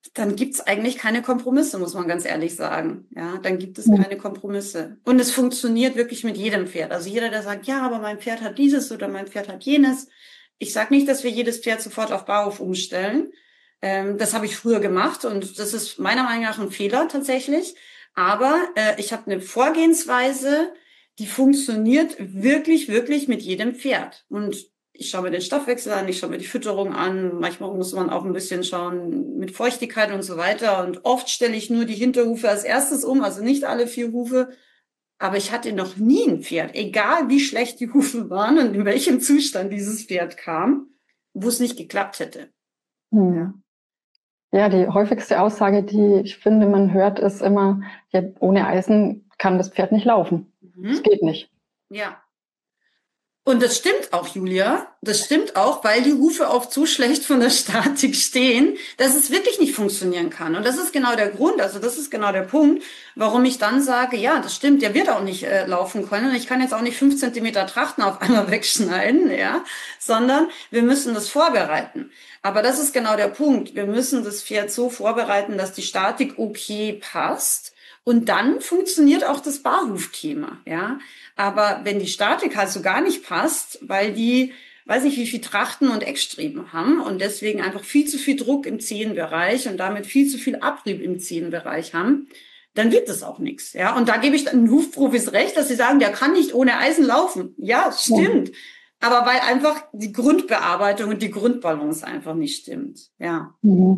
dann gibt's eigentlich keine Kompromisse, muss man ganz ehrlich sagen. Ja, dann gibt es keine Kompromisse. Und es funktioniert wirklich mit jedem Pferd. Also jeder, der sagt, ja, aber mein Pferd hat dieses oder mein Pferd hat jenes. Ich sage nicht, dass wir jedes Pferd sofort auf Barhof umstellen. Das habe ich früher gemacht und das ist meiner Meinung nach ein Fehler tatsächlich. Aber ich habe eine Vorgehensweise, die funktioniert wirklich, wirklich mit jedem Pferd. Und ich schaue mir den Stoffwechsel an, ich schaue mir die Fütterung an. Manchmal muss man auch ein bisschen schauen mit Feuchtigkeit und so weiter. Und oft stelle ich nur die Hinterhufe als erstes um, also nicht alle 4 Hufe. Aber ich hatte noch nie ein Pferd, egal wie schlecht die Hufe waren und in welchem Zustand dieses Pferd kam, wo es nicht geklappt hätte.
Ja. Ja, die häufigste Aussage, die ich finde, man hört, ist immer, ja, ohne Eisen kann das Pferd nicht laufen. Das geht nicht.
Ja. Und das stimmt auch, Julia. Das stimmt auch, weil die Hufe oft so schlecht von der Statik stehen, dass es wirklich nicht funktionieren kann. Und das ist genau der Grund, also das ist genau der Punkt, warum ich dann sage, ja, das stimmt, der wird auch nicht laufen können. Ich kann jetzt auch nicht 5 Zentimeter Trachten auf einmal wegschneiden, ja, sondern wir müssen das vorbereiten. Aber das ist genau der Punkt. Wir müssen das Pferd so vorbereiten, dass die Statik okay passt. Und dann funktioniert auch das Barhufthema, ja. Aber wenn die Statik halt so gar nicht passt, weil die, weiß nicht, wie viel Trachten und Eckstreben haben und deswegen einfach viel zu viel Druck im Zehenbereich und damit viel zu viel Abrieb im Zehenbereich haben, dann wird das auch nichts, ja. Und da gebe ich dann den Hufprofis recht, dass sie sagen, der kann nicht ohne Eisen laufen. Ja, stimmt. Aber weil einfach die Grundbearbeitung und die Grundbalance einfach nicht stimmt, ja.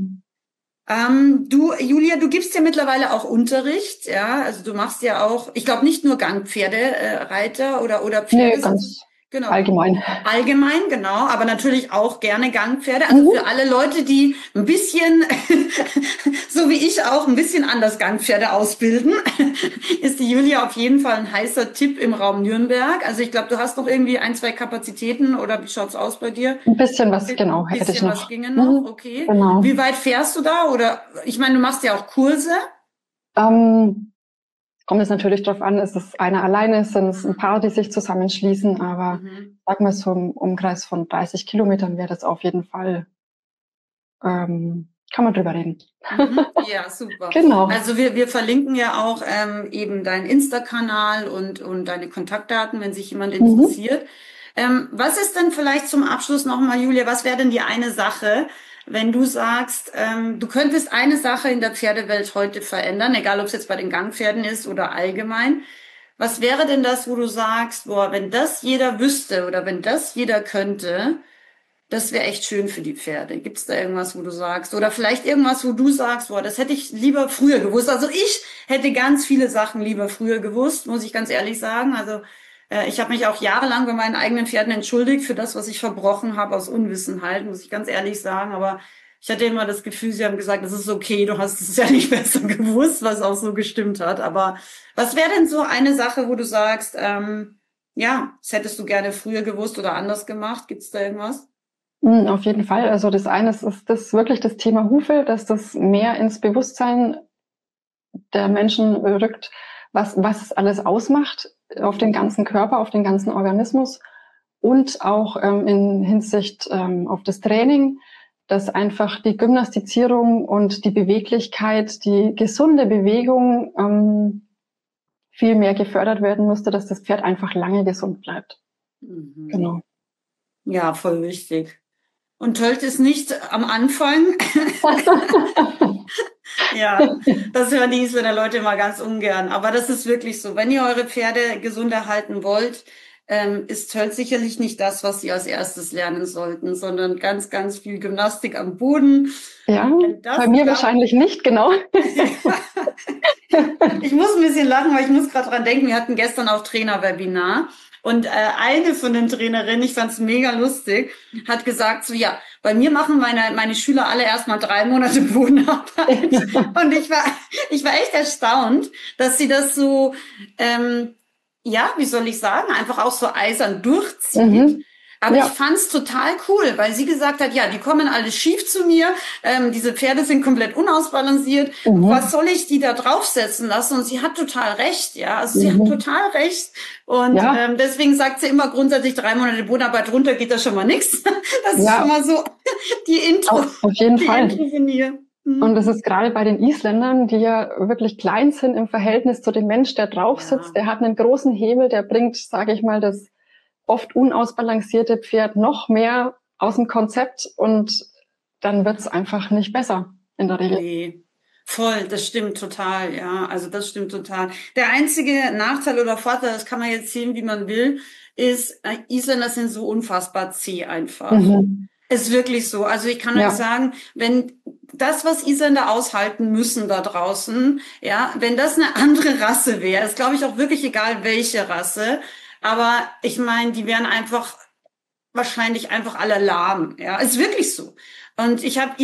Du, Julia, du gibst ja mittlerweile auch Unterricht, ja, also du machst ja auch, ich glaube nicht nur Gangpferde, Reiter oder Pferde.
Nee, ganz
genau.
allgemein.
Allgemein, genau, aber natürlich auch gerne Gangpferde. Also für alle Leute, die ein bisschen, so wie ich auch, ein bisschen anders Gangpferde ausbilden, ist die Julia auf jeden Fall ein heißer Tipp im Raum Nürnberg. Also ich glaube, du hast noch irgendwie 1, 2 Kapazitäten oder wie schaut's aus bei dir?
Ein bisschen was, genau,
Ein
hätte ich
bisschen
noch.
was ginge noch, okay.
Genau.
Wie weit fährst du da? Oder ich meine, du machst ja auch Kurse.
Kommt es natürlich drauf an, ist es einer alleine, sind es ein paar, die sich zusammenschließen, aber sag mal so im Umkreis von 30 Kilometern wäre das auf jeden Fall, kann man drüber reden.
Ja, super.
Genau.
Also wir verlinken ja auch eben deinen Insta-Kanal und deine Kontaktdaten, wenn sich jemand interessiert. Was ist denn vielleicht zum Abschluss nochmal, Julia, was wäre denn die eine Sache, wenn du sagst, du könntest eine Sache in der Pferdewelt heute verändern, egal ob es jetzt bei den Gangpferden ist oder allgemein. Was wäre denn das, wo du sagst, boah, wenn das jeder wüsste oder wenn das jeder könnte, das wäre echt schön für die Pferde. Gibt es da irgendwas, wo du sagst? Oder vielleicht irgendwas, wo du sagst, boah, das hätte ich lieber früher gewusst. Also ich hätte ganz viele Sachen lieber früher gewusst, muss ich ganz ehrlich sagen. Also ich habe mich auch jahrelang bei meinen eigenen Pferden entschuldigt für das, was ich verbrochen habe aus Unwissenheit, muss ich ganz ehrlich sagen. Aber ich hatte immer das Gefühl, sie haben gesagt, das ist okay, du hast es ja nicht besser gewusst, was auch so gestimmt hat. Aber was wäre denn so eine Sache, wo du sagst, ja, das hättest du gerne früher gewusst oder anders gemacht? Gibt es da irgendwas?
Auf jeden Fall. Also das eine ist das wirklich das Thema Hufe, dass das mehr ins Bewusstsein der Menschen rückt, was es alles ausmacht auf den ganzen Körper, auf den ganzen Organismus und auch in Hinsicht auf das Training, dass einfach die Gymnastizierung und die Beweglichkeit, die gesunde Bewegung viel mehr gefördert werden müsste, dass das Pferd einfach lange gesund bleibt. Genau.
Ja, voll wichtig. Und tölt es nicht am Anfang. Ja, das hören die Isländer Leute immer ganz ungern. Aber das ist wirklich so. Wenn ihr eure Pferde gesund erhalten wollt, ist Tölt sicherlich nicht das, was sie als erstes lernen sollten, sondern ganz, ganz viel Gymnastik am Boden.
Ja, bei mir wahrscheinlich nicht, genau.
Ich muss ein bisschen lachen, weil ich muss gerade dran denken, wir hatten gestern auch Trainerwebinar. Und eine von den Trainerinnen, ich fand's mega lustig, hat gesagt so, ja, bei mir machen meine Schüler alle erstmal 3 Monate Bodenarbeit. Und ich war echt erstaunt, dass sie das so, ja, wie soll ich sagen, einfach auch so eisern durchzieht. Aber ich fand's total cool, weil sie gesagt hat, ja, die kommen alle schief zu mir, diese Pferde sind komplett unausbalanciert, was soll ich die da draufsetzen lassen? Und sie hat total recht, ja, also sie hat total recht. Und deswegen sagt sie immer grundsätzlich 3 Monate Bodenarbeit, runter geht da schon mal nichts. Das ist schon mal so die Intro.
Auf jeden Fall.
Intro von ihr.
Und das ist gerade bei den Isländern, die ja wirklich klein sind im Verhältnis zu dem Mensch, der drauf sitzt. Der hat einen großen Hebel, der bringt, sage ich mal, das oft unausbalancierte Pferd noch mehr aus dem Konzept und dann wird's einfach nicht besser in der Regel.
Nee. Voll, das stimmt total, ja. Also das stimmt total. Der einzige Nachteil oder Vorteil, das kann man jetzt sehen, wie man will, ist, Isländer sind so unfassbar zäh einfach. Ist wirklich so. Also ich kann euch sagen, wenn das, was Isländer aushalten müssen da draußen, ja, wenn das eine andere Rasse wäre, ist glaube ich auch wirklich egal, welche Rasse. Aber ich meine, die wären einfach wahrscheinlich einfach alle lahm. Ja, ist wirklich so. Und ich habe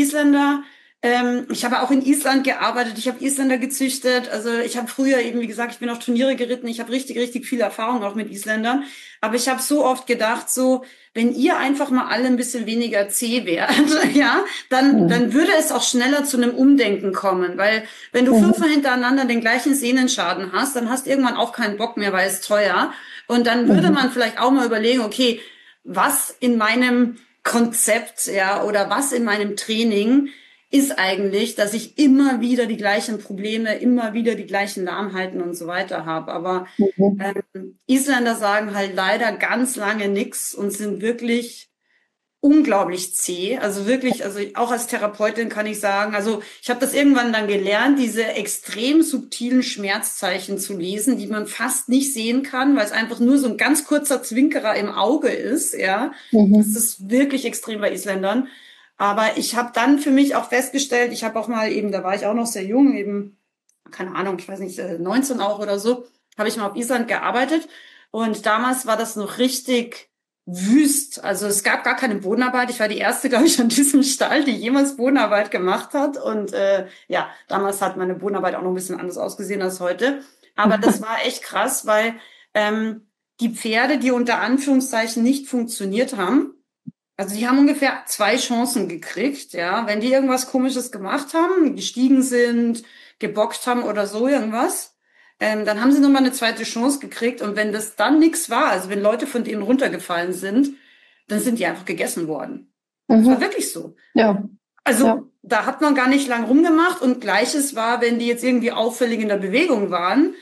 ich habe auch in Island gearbeitet, ich habe Isländer gezüchtet, also ich habe früher eben, wie gesagt, ich bin auf Turniere geritten, ich habe richtig, richtig viel Erfahrung auch mit Isländern, aber ich habe so oft gedacht, so, wenn ihr einfach mal alle ein bisschen weniger zäh wärt, ja, dann würde es auch schneller zu einem Umdenken kommen, weil wenn du 5 Mal hintereinander den gleichen Sehnenschaden hast, dann hast du irgendwann auch keinen Bock mehr, weil es teuer und dann würde man vielleicht auch mal überlegen, okay, was in meinem Konzept, ja, oder was in meinem Training ist eigentlich, dass ich immer wieder die gleichen Probleme, immer wieder die gleichen Lahmheiten und so weiter habe. Aber Isländer sagen halt leider ganz lange nichts und sind wirklich unglaublich zäh. Also wirklich, also auch als Therapeutin kann ich sagen, also ich habe das irgendwann dann gelernt, diese extrem subtilen Schmerzzeichen zu lesen, die man fast nicht sehen kann, weil es einfach nur so ein ganz kurzer Zwinkerer im Auge ist. Ja, das ist wirklich extrem bei Isländern. Aber ich habe dann für mich auch festgestellt, ich habe auch mal eben, da war ich auch noch sehr jung, eben, keine Ahnung, ich weiß nicht, 19 auch oder so, habe ich mal auf Island gearbeitet. Und damals war das noch richtig wüst. Also es gab gar keine Bodenarbeit. Ich war die erste, glaube ich, an diesem Stall, die jemals Bodenarbeit gemacht hat. Und ja, damals hat meine Bodenarbeit auch noch ein bisschen anders ausgesehen als heute. Aber das war echt krass, weil die Pferde, die unter Anführungszeichen nicht funktioniert haben, also die haben ungefähr 2 Chancen gekriegt, ja. Wenn die irgendwas Komisches gemacht haben, gestiegen sind, gebockt haben oder so irgendwas, dann haben sie nochmal eine zweite Chance gekriegt. Und wenn das dann nichts war, also wenn Leute von denen runtergefallen sind, dann sind die einfach gegessen worden. Das war wirklich so.
Ja.
Also da hat man gar nicht lang rumgemacht. Und Gleiches war, wenn die jetzt irgendwie auffällig in der Bewegung waren.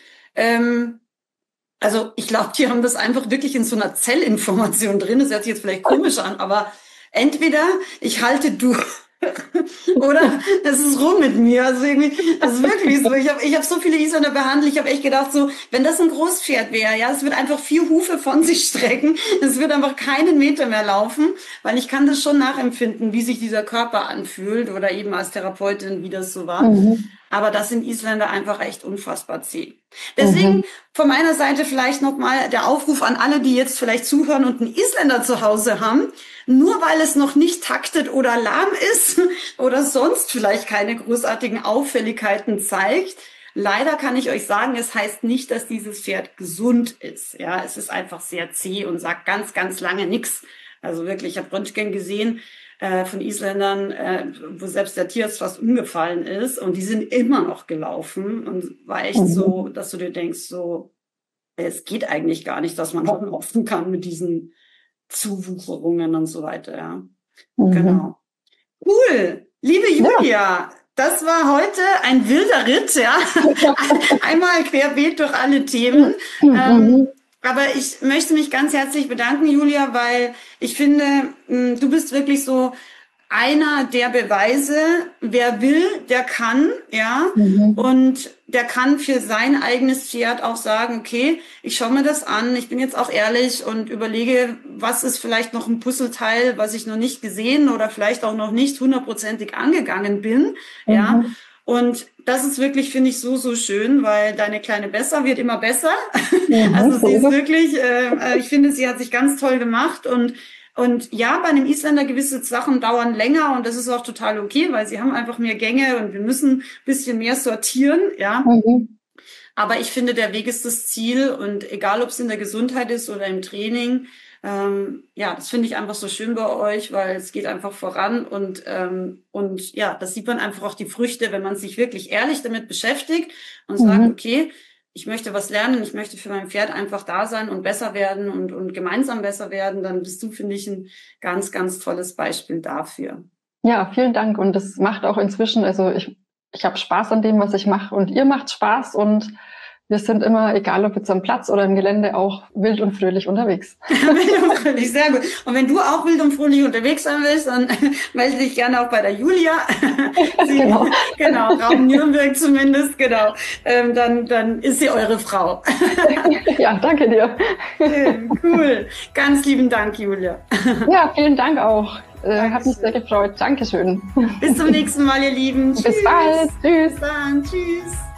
Also ich glaube, die haben das einfach wirklich in so einer Zellinformation drin. Das hört sich jetzt vielleicht komisch an, aber entweder ich halte durch oder es ist rum mit mir. Also irgendwie, das ist wirklich so. Ich hab so viele Isländer behandelt. Ich habe echt gedacht, so, wenn das ein Großpferd wäre, ja, es wird einfach 4 Hufe von sich strecken. Es wird einfach keinen Meter mehr laufen, weil ich kann das schon nachempfinden, wie sich dieser Körper anfühlt oder eben als Therapeutin, wie das so war. Aber das sind Isländer einfach echt unfassbar zäh. Deswegen von meiner Seite vielleicht nochmal der Aufruf an alle, die jetzt vielleicht zuhören und einen Isländer zu Hause haben. Nur weil es noch nicht taktet oder lahm ist oder sonst vielleicht keine großartigen Auffälligkeiten zeigt. Leider kann ich euch sagen, es heißt nicht, dass dieses Pferd gesund ist. Ja, es ist einfach sehr zäh und sagt ganz, ganz lange nichts. Also wirklich, ich habe Röntgen gesehen von Isländern, wo selbst der Tierarzt fast umgefallen ist und die sind immer noch gelaufen und war echt so, dass du dir denkst, so, es geht eigentlich gar nicht, dass man laufen kann mit diesen Zuwucherungen und so weiter, ja. Genau. Cool. Liebe Julia, das war heute ein wilder Ritt, ja. Einmal querbeet durch alle Themen. Aber ich möchte mich ganz herzlich bedanken, Julia, weil ich finde, du bist wirklich so einer der Beweise, wer will, der kann, ja. Und der kann für sein eigenes Pferd auch sagen, okay, ich schaue mir das an, ich bin jetzt auch ehrlich und überlege, was ist vielleicht noch ein Puzzleteil, was ich noch nicht gesehen oder vielleicht auch noch nicht 100%ig angegangen bin, ja. Und das ist wirklich, finde ich, so, so schön, weil deine kleine Bessa wird immer besser. Also sie ist wirklich, ich finde, sie hat sich ganz toll gemacht und ja, bei einem Isländer gewisse Sachen dauern länger und das ist auch total okay, weil sie haben einfach mehr Gänge und wir müssen ein bisschen mehr sortieren, ja. Aber ich finde, der Weg ist das Ziel und egal, ob es in der Gesundheit ist oder im Training, ja, das finde ich einfach so schön bei euch, weil es geht einfach voran und ja, das sieht man einfach auch die Früchte, wenn man sich wirklich ehrlich damit beschäftigt und sagt, okay, ich möchte was lernen, ich möchte für mein Pferd einfach da sein und besser werden und gemeinsam besser werden, dann bist du, finde ich, ein ganz, ganz tolles Beispiel dafür.
Ja, vielen Dank. Und das macht auch inzwischen, also ich habe Spaß an dem, was ich mache und ihr macht Spaß und wir sind immer, egal ob jetzt am Platz oder im Gelände, auch wild und fröhlich unterwegs.
Wild und fröhlich, sehr gut. Und wenn du auch wild und fröhlich unterwegs sein willst, dann melde dich gerne auch bei der Julia.
Genau.
Genau, Raum Nürnberg zumindest, genau. Dann ist sie eure Frau.
Ja, danke dir.
Schön, cool. Ganz lieben Dank, Julia.
Ja, vielen Dank auch. Hat mich sehr gefreut. Dankeschön.
Bis zum nächsten Mal, ihr Lieben.
Bis bald. Tschüss.
Bis dann. Tschüss.